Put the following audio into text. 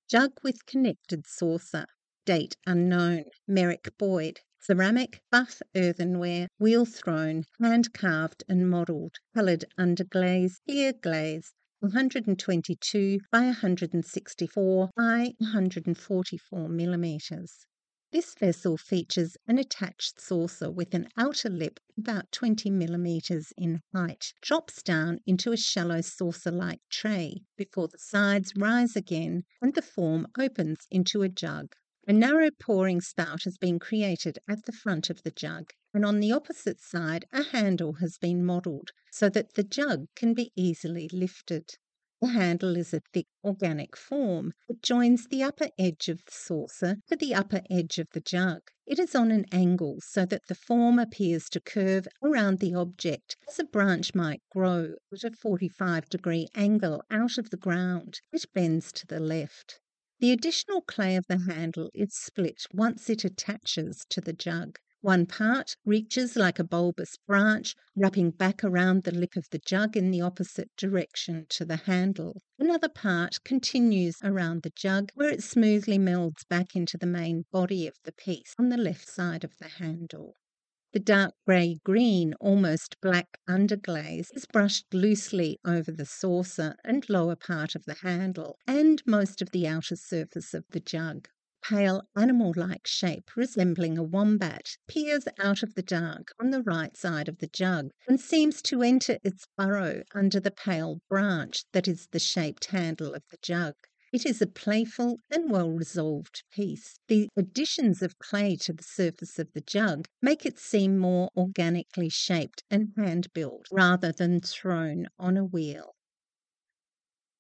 Jug with connected saucer. Date unknown. Merrick Boyd. Ceramic, Bath earthenware, wheel thrown, hand carved and modelled. Coloured underglaze, clear glaze. 122 by 164 by 144 millimetres. This vessel features an attached saucer with an outer lip about 20 millimetres in height, drops down into a shallow saucer-like tray before the sides rise again and the form opens into a jug. A narrow pouring spout has been created at the front of the jug, and on the opposite side a handle has been modelled so that the jug can be easily lifted. The handle is a thick organic form that joins the upper edge of the saucer to the upper edge of the jug. It is on an angle so that the form appears to curve around the object as a branch might grow at a 45-degree angle out of the ground, which bends to the left. The additional clay of the handle is split once it attaches to the jug. One part reaches like a bulbous branch, wrapping back around the lip of the jug in the opposite direction to the handle. Another part continues around the jug, where it smoothly melds back into the main body of the piece on the left side of the handle. The dark grey-green, almost black underglaze is brushed loosely over the saucer and lower part of the handle and most of the outer surface of the jug. Pale animal-like shape resembling a wombat peers out of the dark on the right side of the jug and seems to enter its burrow under the pale branch that is the shaped handle of the jug. It is a playful and well-resolved piece. The additions of clay to the surface of the jug make it seem more organically shaped and hand-built rather than thrown on a wheel.